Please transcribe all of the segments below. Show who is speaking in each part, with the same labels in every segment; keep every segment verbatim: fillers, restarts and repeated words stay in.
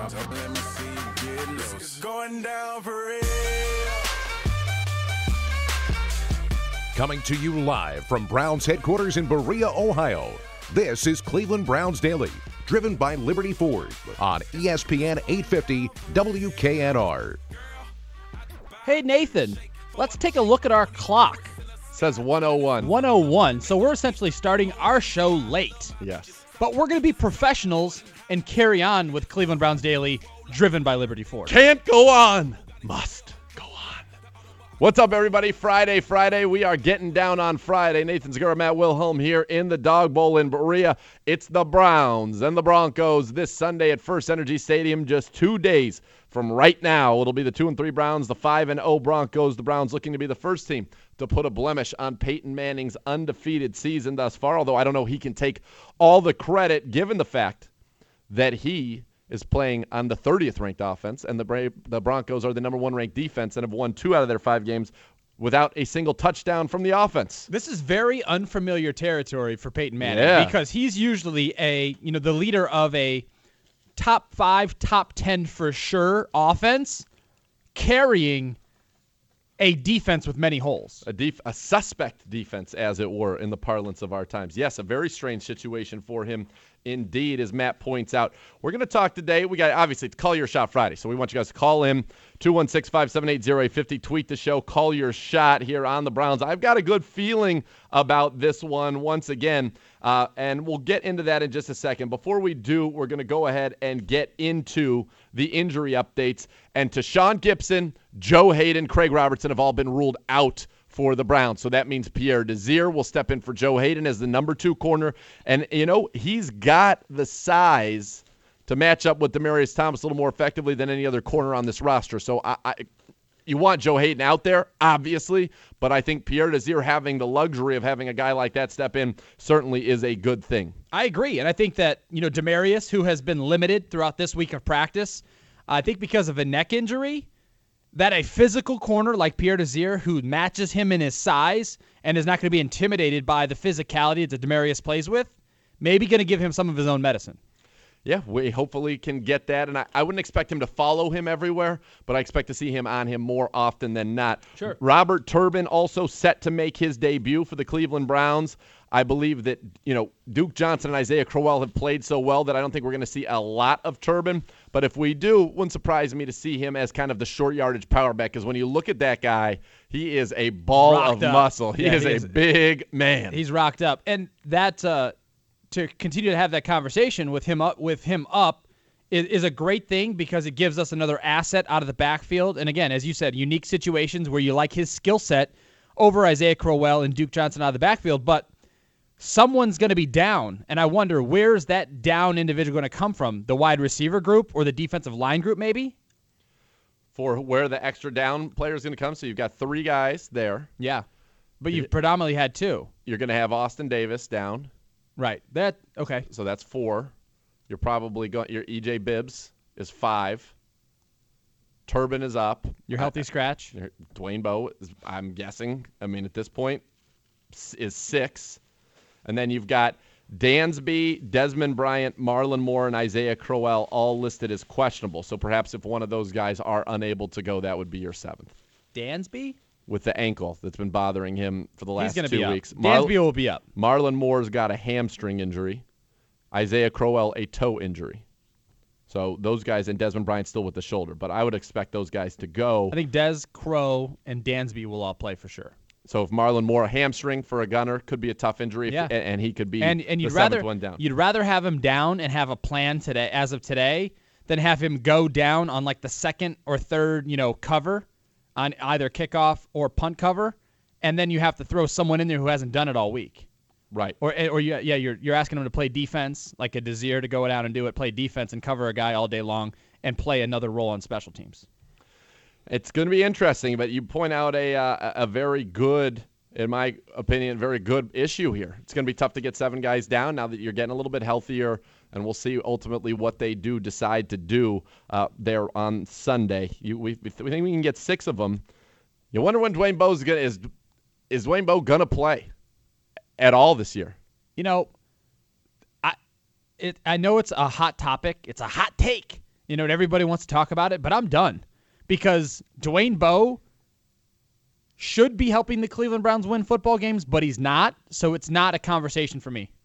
Speaker 1: Going down for real.
Speaker 2: Coming to you live from Browns headquarters in Berea, Ohio. This is Cleveland Browns Daily, driven by Liberty Ford on E S P N eight fifty W K N R.
Speaker 3: Hey, Nathan, let's take a look at our clock.
Speaker 4: Says one oh one.
Speaker 3: one oh one, so we're essentially starting our show late.
Speaker 4: Yes.
Speaker 3: But we're going to be professionals and carry on with Cleveland Browns Daily, driven by Liberty Ford.
Speaker 4: Can't go on. Must go on. What's up, everybody? Friday, Friday. We are getting down on Friday. Nathan Zegura, Matt Wilhelm here in the Dog Bowl in Berea. It's the Browns and the Broncos this Sunday at First Energy Stadium, just two days from right now. It'll be the two and three Browns, the five and oh Broncos. The Browns looking to be the first team to put a blemish on Peyton Manning's undefeated season thus far, although I don't know he can take all the credit given the fact that he is playing on the thirtieth ranked offense, and the Bra- the Broncos are the number one ranked defense and have won two out of their five games without a single touchdown from the offense.
Speaker 3: This is very unfamiliar territory for Peyton Manning
Speaker 4: Yeah.
Speaker 3: because he's usually a, you know, the leader of a top five, top ten for sure offense, carrying a defense with many holes.
Speaker 4: A, def- a suspect defense, as it were, in the parlance of our times. Yes, a very strange situation for him indeed, as Matt points out. We're going to talk today. We got, obviously, it's Call Your Shot Friday, so we want you guys to call in two one six, five seven eight, oh eight five oh. Tweet the show, Call Your Shot here on the Browns. I've got a good feeling about this one once again, uh, and we'll get into that in just a second. Before we do, we're going to go ahead and get into the injury updates. And to Sean Gibson, Joe Hayden, Craig Robertson have all been ruled out for the Browns. So that means Pierre Desir will step in for Joe Hayden as the number two corner. And, you know, he's got the size to match up with Demaryius Thomas a little more effectively than any other corner on this roster. So I, I you want Joe Hayden out there, obviously, but I think Pierre Desir having the luxury of having a guy like that step in certainly is a good thing.
Speaker 3: I agree, and I think that, you know, Demaryius, who has been limited throughout this week of practice, I think because of a neck injury, that a physical corner like Pierre Desir, who matches him in his size and is not going to be intimidated by the physicality that Demaryius plays with, maybe going to give him some of his own medicine.
Speaker 4: Yeah, we hopefully can get that. And I, I wouldn't expect him to follow him everywhere, but I expect to see him on him more often than not.
Speaker 3: Sure.
Speaker 4: Robert Turbin also set to make his debut for the Cleveland Browns. I believe that, you know, Duke Johnson and Isaiah Crowell have played so well that I don't think we're going to see a lot of Turbin. But if we do, it wouldn't surprise me to see him as kind of the short yardage power back, because when you look at that guy, he is a ball
Speaker 3: Rocked
Speaker 4: of
Speaker 3: up.
Speaker 4: muscle. He
Speaker 3: Yeah,
Speaker 4: is
Speaker 3: he
Speaker 4: a
Speaker 3: is.
Speaker 4: big man.
Speaker 3: He's rocked up. And that, uh, to continue to have that conversation with him up, with him up is, is a great thing because it gives us another asset out of the backfield. And again, as you said, unique situations where you like his skill set over Isaiah Crowell and Duke Johnson out of the backfield, but someone's going to be down, and I wonder, where's that down individual going to come from? The wide receiver group or the defensive line group maybe?
Speaker 4: For where the extra down player is going to come. So you've got three guys there.
Speaker 3: Yeah. But you've predominantly had two.
Speaker 4: You're going to have Austin Davis down.
Speaker 3: Right. That okay.
Speaker 4: So that's four. You're probably going. Your E J Bibbs is five. Turbin is up.
Speaker 3: Your healthy
Speaker 4: I,
Speaker 3: scratch.
Speaker 4: Your, Dwayne Bowe is, I'm guessing. I mean, at this point, is six. And then you've got Dansby, Desmond Bryant, Marlon Moore, and Isaiah Crowell all listed as questionable. So perhaps if one of those guys are unable to go, that would be your seventh.
Speaker 3: Dansby?
Speaker 4: With the ankle that's been bothering him for the last
Speaker 3: He's gonna
Speaker 4: two
Speaker 3: be
Speaker 4: weeks.
Speaker 3: Up.
Speaker 4: Mar-
Speaker 3: Dansby will be up.
Speaker 4: Marlon Moore's got a hamstring injury. Isaiah Crowell, a toe injury. So those guys, and Desmond Bryant still with the shoulder. But I would expect those guys to go.
Speaker 3: I think Des, Crow, and Dansby will all play for sure.
Speaker 4: So if Marlon Moore, a hamstring for a gunner, could be a tough injury, if,
Speaker 3: yeah.
Speaker 4: and, and he could be
Speaker 3: and, and
Speaker 4: the
Speaker 3: you'd
Speaker 4: seventh
Speaker 3: rather,
Speaker 4: one down.
Speaker 3: You'd rather have him down and have a plan today, as of today, than have him go down on like the second or third, you know, cover on either kickoff or punt cover, and then you have to throw someone in there who hasn't done it all week.
Speaker 4: Right.
Speaker 3: Or or you, yeah, you're you're asking him to play defense, like a Desir to go out and do it, play defense and cover a guy all day long and play another role on special teams.
Speaker 4: It's going to be interesting, but you point out a uh, a very good, in my opinion, very good issue here. It's going to be tough to get seven guys down now that you're getting a little bit healthier, and we'll see ultimately what they do decide to do uh, there on Sunday. You, we, we think we can get six of them. You wonder when Dwayne Bowe's gonna is is Dwayne Bowe gonna play at all this year?
Speaker 3: You know, I it I know it's a hot topic. It's a hot take. You know, and everybody wants to talk about it, but I'm done because Dwayne Bowe should be helping the Cleveland Browns win football games, but he's not, so it's not a conversation for me.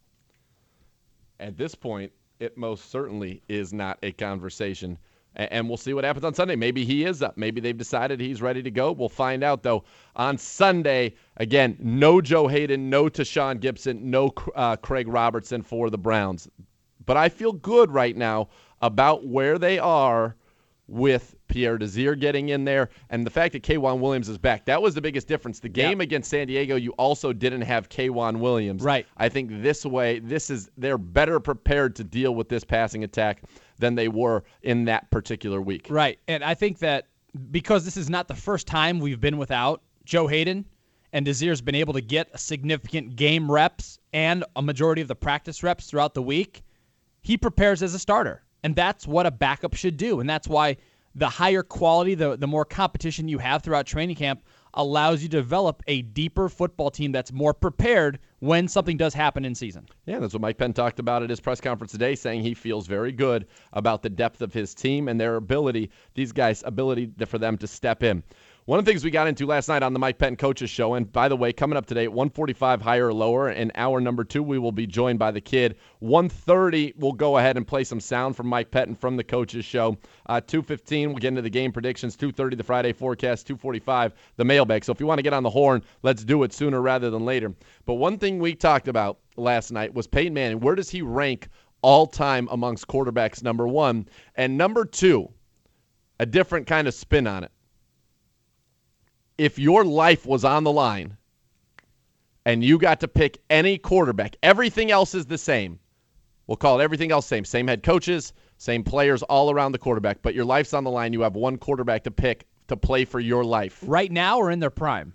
Speaker 4: At this point, it most certainly is not a conversation. And we'll see what happens on Sunday. Maybe he is up. Maybe they've decided he's ready to go. We'll find out, though. On Sunday, again, no Joe Hayden, no Tashawn Gibson, no uh, Craig Robertson for the Browns. But I feel good right now about where they are with Pierre Desir getting in there and the fact that K'Wan Williams is back. That was the biggest difference. The game
Speaker 3: yeah.
Speaker 4: against San Diego, you also didn't have K'Wan Williams.
Speaker 3: Right.
Speaker 4: I think this way, this is they're better prepared to deal with this passing attack than they were in that particular week.
Speaker 3: Right. And I think that because this is not the first time we've been without Joe Hayden, and Desir's been able to get a significant game reps and a majority of the practice reps throughout the week, he prepares as a starter. And that's what a backup should do. And that's why the higher quality, the, the more competition you have throughout training camp allows you to develop a deeper football team that's more prepared when something does happen in season.
Speaker 4: Yeah, that's what Mike Penn talked about at his press conference today, saying he feels very good about the depth of his team and their ability, these guys' ability to, for them to step in. One of the things we got into last night on the Mike Penn Coaches Show, and by the way, coming up today at one forty-five, higher or lower, in hour number two, we will be joined by the kid. one thirty, we'll go ahead and play some sound from Mike Pettin from the Coaches Show. Uh, two fifteen, we'll get into the game predictions. two thirty, the Friday forecast. two forty-five, the mailbag. So if you want to get on the horn, let's do it sooner rather than later. But one thing we talked about last night was Peyton Manning. Where does he rank all-time amongst quarterbacks, number one? And number two, a different kind of spin on it. If your life was on the line and you got to pick any quarterback, everything else is the same. We'll call it everything else same. Same head coaches, same players all around the quarterback, but your life's on the line. You have one quarterback to pick to play for your life.
Speaker 3: Right now or in their prime?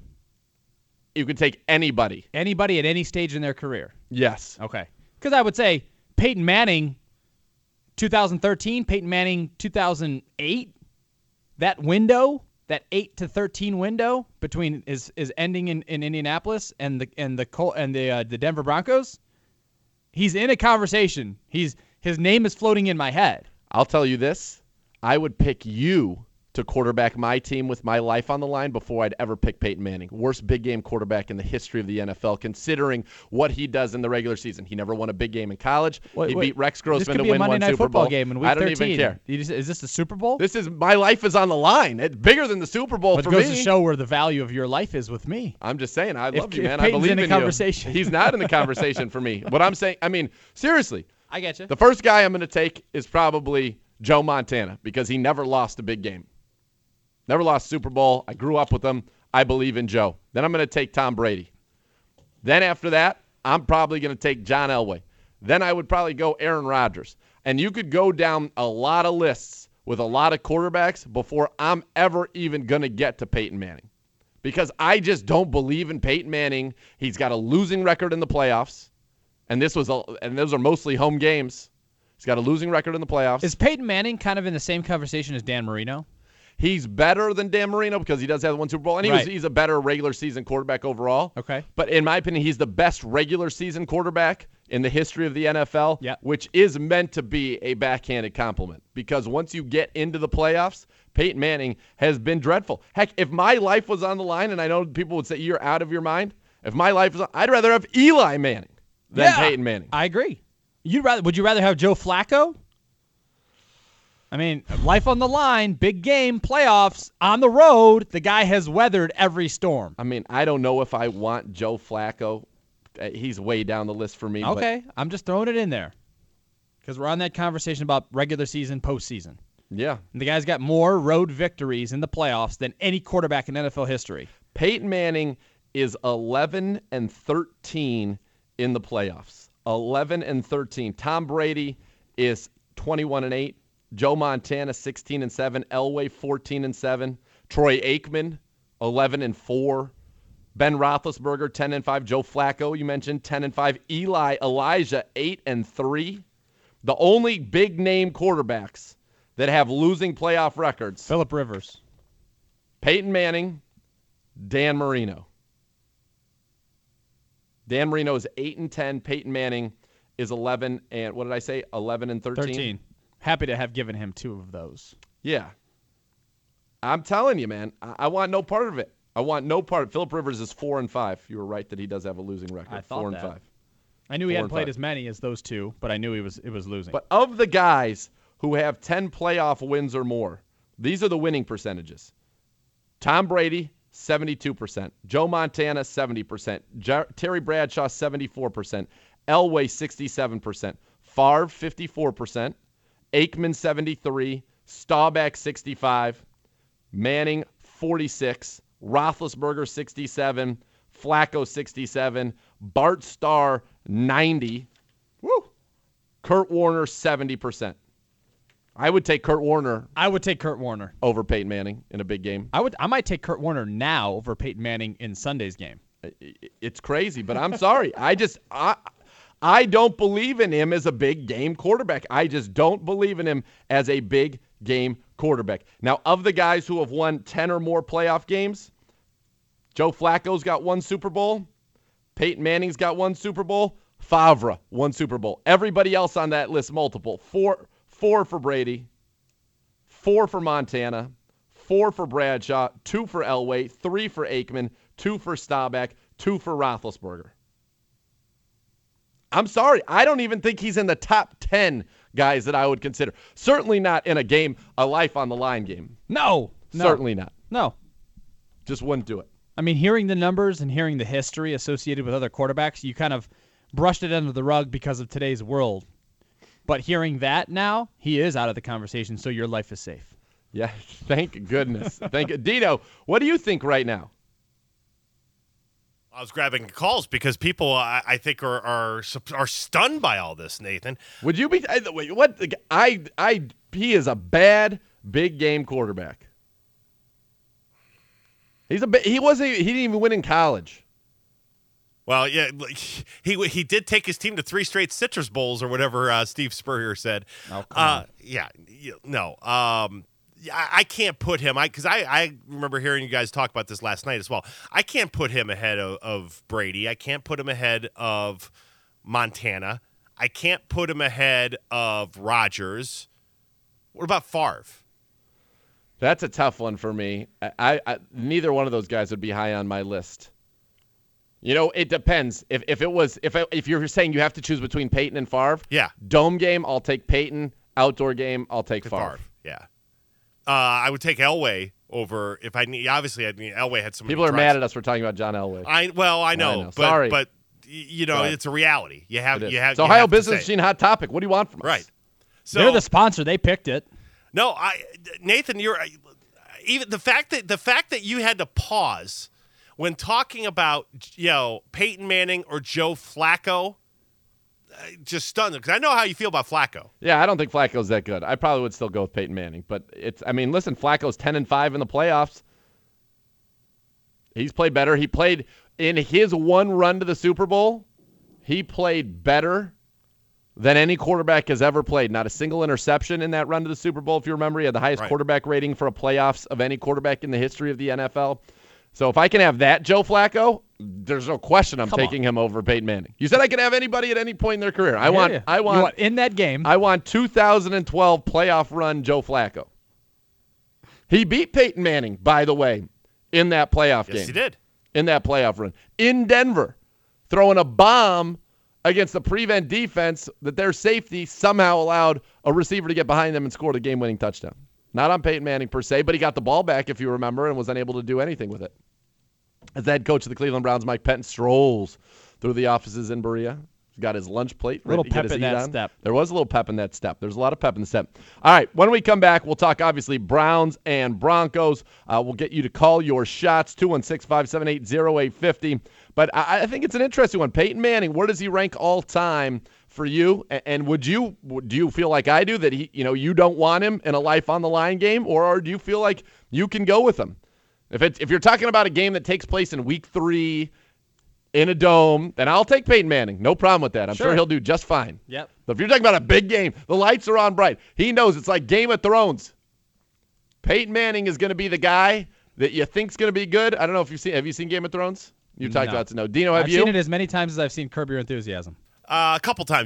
Speaker 4: You can take anybody.
Speaker 3: Anybody at any stage in their career?
Speaker 4: Yes.
Speaker 3: Okay. Because I would say Peyton Manning, two thousand thirteen, Peyton Manning, two thousand eight, that window, that eight to thirteen window between is is ending in, in Indianapolis and the and the Col- and the uh, the Denver Broncos, he's in a conversation. He's his name is floating in my head.
Speaker 4: I'll tell you this. I would pick you to quarterback my team with my life on the line before I'd ever pick Peyton Manning. Worst big game quarterback in the history of the N F L, considering what he does in the regular season. He never won a big game in college.
Speaker 3: Wait,
Speaker 4: he
Speaker 3: wait.
Speaker 4: beat Rex Grossman
Speaker 3: this could
Speaker 4: to
Speaker 3: be
Speaker 4: win
Speaker 3: a Monday
Speaker 4: one
Speaker 3: Night
Speaker 4: Super
Speaker 3: Football
Speaker 4: Bowl.
Speaker 3: game in week
Speaker 4: I don't
Speaker 3: thirteen.
Speaker 4: even care.
Speaker 3: You just, is this the Super Bowl?
Speaker 4: This is my life is on the line. It's bigger than the Super Bowl
Speaker 3: but
Speaker 4: for
Speaker 3: it goes
Speaker 4: me.
Speaker 3: to show where the value of your life is with me.
Speaker 4: I'm just saying, I
Speaker 3: If-
Speaker 4: love you,
Speaker 3: if
Speaker 4: man. I
Speaker 3: Peyton's
Speaker 4: believe
Speaker 3: in the
Speaker 4: in
Speaker 3: conversation.
Speaker 4: you. He's not in the conversation for me. What I'm saying, I mean, seriously,
Speaker 3: I get you.
Speaker 4: the first guy I'm going to take is probably Joe Montana because he never lost a big game. Never lost Super Bowl. I grew up with him. I believe in Joe. Then I'm going to take Tom Brady. Then after that, I'm probably going to take John Elway. Then I would probably go Aaron Rodgers. And you could go down a lot of lists with a lot of quarterbacks before I'm ever even going to get to Peyton Manning. Because I just don't believe in Peyton Manning. He's got a losing record in the playoffs. And this was a, and those are mostly home games. He's got a losing record in the playoffs.
Speaker 3: Is Peyton Manning kind of in the same conversation as Dan Marino?
Speaker 4: He's better than Dan Marino because he does have one Super Bowl, and he
Speaker 3: Right.
Speaker 4: was, he's a better regular season quarterback overall.
Speaker 3: Okay.
Speaker 4: But in my opinion, he's the best regular season quarterback in the history of the N F L,
Speaker 3: Yep.
Speaker 4: which is meant to be a backhanded compliment because once you get into the playoffs, Peyton Manning has been dreadful. Heck, if my life was on the line, and I know people would say you're out of your mind, if my life was on, I'd rather have Eli Manning than
Speaker 3: Yeah,
Speaker 4: Peyton Manning.
Speaker 3: I agree. You'd rather? Would you rather have Joe Flacco? I mean, life on the line, big game, playoffs, on the road. The guy has weathered every storm.
Speaker 4: I mean, I don't know if I want Joe Flacco. Uh, He's way down the list for me. but-
Speaker 3: Okay, I'm just throwing it in there because we're on that conversation about regular season, postseason.
Speaker 4: Yeah.
Speaker 3: And the guy's got more road victories in the playoffs than any quarterback in N F L history.
Speaker 4: Peyton Manning is eleven and thirteen in the playoffs. eleven and thirteen. Tom Brady is twenty-one and eight. Joe Montana sixteen and seven. Elway fourteen and seven. Troy Aikman eleven and four. Ben Roethlisberger ten and five. Joe Flacco, you mentioned, ten and five. Eli Elijah eight and three. The only big name quarterbacks that have losing playoff records:
Speaker 3: Phillip Rivers.
Speaker 4: Peyton Manning, Dan Marino. Dan Marino is eight and ten. Peyton Manning is eleven and what did I say? eleven and thirteen.
Speaker 3: thirteen. happy to have given him two of those.
Speaker 4: Yeah. I'm telling you, man, I, I want no part of it. I want no part of it. Phillip Rivers is four and five. You were right that he does have a losing record.
Speaker 3: I thought
Speaker 4: four
Speaker 3: that.
Speaker 4: and five.
Speaker 3: I knew he
Speaker 4: Four
Speaker 3: hadn't
Speaker 4: and
Speaker 3: played
Speaker 4: five.
Speaker 3: as many as those two, but I knew he was it was losing.
Speaker 4: But of the guys who have ten playoff wins or more, these are the winning percentages. Tom Brady, seventy-two percent. Joe Montana, seventy percent. Jer- Terry Bradshaw, seventy-four percent. Elway, sixty-seven percent. Favre, fifty-four percent. Aikman, seventy-three. Staubach, sixty-five. Manning, forty-six. Roethlisberger, sixty-seven. Flacco, sixty-seven. Bart Starr, ninety. Woo! Kurt Warner, seventy percent. I would take Kurt Warner
Speaker 3: I would take Kurt Warner.
Speaker 4: over Peyton Manning in a big game.
Speaker 3: I would. I might take Kurt Warner now over Peyton Manning in Sunday's game.
Speaker 4: It's crazy, but I'm sorry. I just I I don't believe in him as a big game quarterback. I just don't believe in him as a big game quarterback. Now, of the guys who have won ten or more playoff games, Joe Flacco's got one Super Bowl. Peyton Manning's got one Super Bowl. Favre, one Super Bowl. Everybody else on that list, multiple. Four, four for Brady. Four for Montana. Four for Bradshaw. Two for Elway. Three for Aikman. Two for Staubach. Two for Roethlisberger. I'm sorry. I don't even think he's in the top ten guys that I would consider. Certainly not in a game, a life on the line game.
Speaker 3: No, no.
Speaker 4: Certainly not.
Speaker 3: No.
Speaker 4: Just wouldn't do it.
Speaker 3: I mean, hearing the numbers and hearing the history associated with other quarterbacks, you kind of brushed it under the rug because of today's world. But hearing that now, he is out of the conversation, so your life is safe.
Speaker 4: Yeah, thank goodness. Thank Dino, what do you think right now?
Speaker 5: I was grabbing calls because people, I, I think, are, are are stunned by all this, Nathan.
Speaker 4: Would you be? I- Wait, what? I, I, he is a bad big game quarterback. He's a. He wasn't. He didn't even win in college.
Speaker 5: Well, yeah, like, he he did take his team to three straight Citrus Bowls or whatever uh, Steve Spurrier said.
Speaker 3: Oh, come
Speaker 5: uh,
Speaker 3: on.
Speaker 5: Yeah, you- no. Um, yeah, I, I can't put him. I because I, I remember hearing you guys talk about this last night as well. I can't put him ahead of, of Brady. I can't put him ahead of Montana. I can't put him ahead of Rodgers. What about Favre?
Speaker 4: That's a tough one for me. I, I neither one of those guys would be high on my list. You know, it depends. If if it was if I, if you're saying you have to choose between Peyton and Favre,
Speaker 5: Yeah.
Speaker 4: Dome game, I'll take Peyton. Outdoor game, I'll take Favre.
Speaker 5: Favre. Yeah. Uh, I would take Elway over if I need. Obviously, I mean, Elway had some.
Speaker 4: People are mad at us for talking about John Elway.
Speaker 5: I well, I know,
Speaker 4: I know.
Speaker 5: but
Speaker 4: Sorry.
Speaker 5: but y- you know,
Speaker 4: Right.
Speaker 5: it's a reality. You have
Speaker 4: It is.
Speaker 5: you have.
Speaker 4: It's
Speaker 5: you
Speaker 4: Ohio
Speaker 5: have to
Speaker 4: Business
Speaker 5: say it.
Speaker 4: Machine Hot Topic. What do you want from us?
Speaker 5: Right. So
Speaker 3: They're the sponsor. They picked it.
Speaker 5: no, I Nathan, you're even the fact that the fact that you had to pause when talking about you know Peyton Manning or Joe Flacco. uh, Just stunned because I know how you feel about Flacco.
Speaker 4: Yeah, I don't think Flacco's that good. I probably would still go with Peyton Manning, but it's. I mean, listen, Flacco's ten and five in the playoffs. He's played better. He played in his one run to the Super Bowl. He played better than any quarterback has ever played. Not a single interception in that run to the Super Bowl. If you remember, he had the highest
Speaker 5: Right.
Speaker 4: quarterback rating for a playoffs of any quarterback in the history of the N F L. So if I can have that Joe Flacco, there's no question I'm
Speaker 3: Come
Speaker 4: taking
Speaker 3: on.
Speaker 4: him over Peyton Manning. You said I could have anybody at any point in their career. I
Speaker 3: hear
Speaker 4: want.
Speaker 3: ya.
Speaker 4: I
Speaker 3: You
Speaker 4: want.
Speaker 3: in that game.
Speaker 4: I want two thousand twelve playoff run Joe Flacco. He beat Peyton Manning, by the way, in that playoff game.
Speaker 5: Yes, he did.
Speaker 4: In that playoff run. In Denver, throwing a bomb against the prevent defense that their safety somehow allowed a receiver to get behind them and score the game-winning touchdown. Not on Peyton Manning per se, but he got the ball back, if you remember, and was unable to do anything with it. As the head coach of the Cleveland Browns, Mike Pettin, strolls through the offices in Berea. He's got his lunch plate. ready
Speaker 3: Little
Speaker 4: to get
Speaker 3: pep
Speaker 4: his
Speaker 3: in
Speaker 4: eat
Speaker 3: that
Speaker 4: on.
Speaker 3: step.
Speaker 4: There was a little pep in that step. There's a lot of pep in the step. All right, when we come back, we'll talk, obviously, Browns and Broncos. Uh, we'll get you to call your shots, two one six, five seven eight, zero eight five zero. But I, I think it's an interesting one. Peyton Manning, where does he rank all time for you? And, and would you do you feel like I do, that he, you know, you don't want him in a life on the line game, or, or do you feel like you can go with him? If it's if you're talking about a game that takes place in week three in a dome, then I'll take Peyton Manning. No problem with that. I'm sure,
Speaker 3: Sure.
Speaker 4: he'll do just fine.
Speaker 3: Yep.
Speaker 4: But if you're talking about a big game, the lights are on bright. He knows it's like Game of Thrones. Peyton Manning is going to be the guy that you think's going to be good. I don't know if you've seen. Have you seen Game of Thrones? You talked
Speaker 3: No.
Speaker 4: about to know. Dino, have
Speaker 3: I've
Speaker 4: you?
Speaker 3: seen it as many times as I've seen Curb Your Enthusiasm.
Speaker 5: Uh, a couple times, yeah.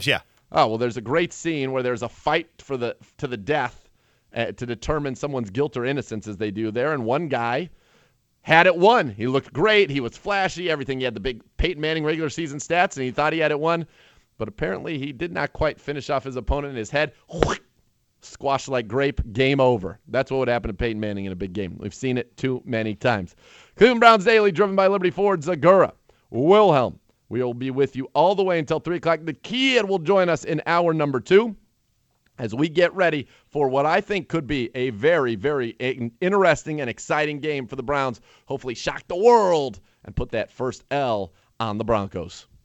Speaker 4: Oh, well, there's a great scene where there's a fight for the to the death uh, to determine someone's guilt or innocence, as they do there, and one guy had it won. He looked great. He was flashy, everything. He had the big Peyton Manning regular season stats, and he thought he had it won. But apparently he did not quite finish off his opponent in his head. Squashed like grape, game over. That's what would happen to Peyton Manning in a big game. We've seen it too many times. Cleveland Browns Daily, driven by Liberty Ford, Zagura, Wilhelm. We will be with you all the way until three o'clock. The Kid will join us in hour number two as we get ready for what I think could be a very, very interesting and exciting game for the Browns. Hopefully shock the world and put that first L on the Broncos.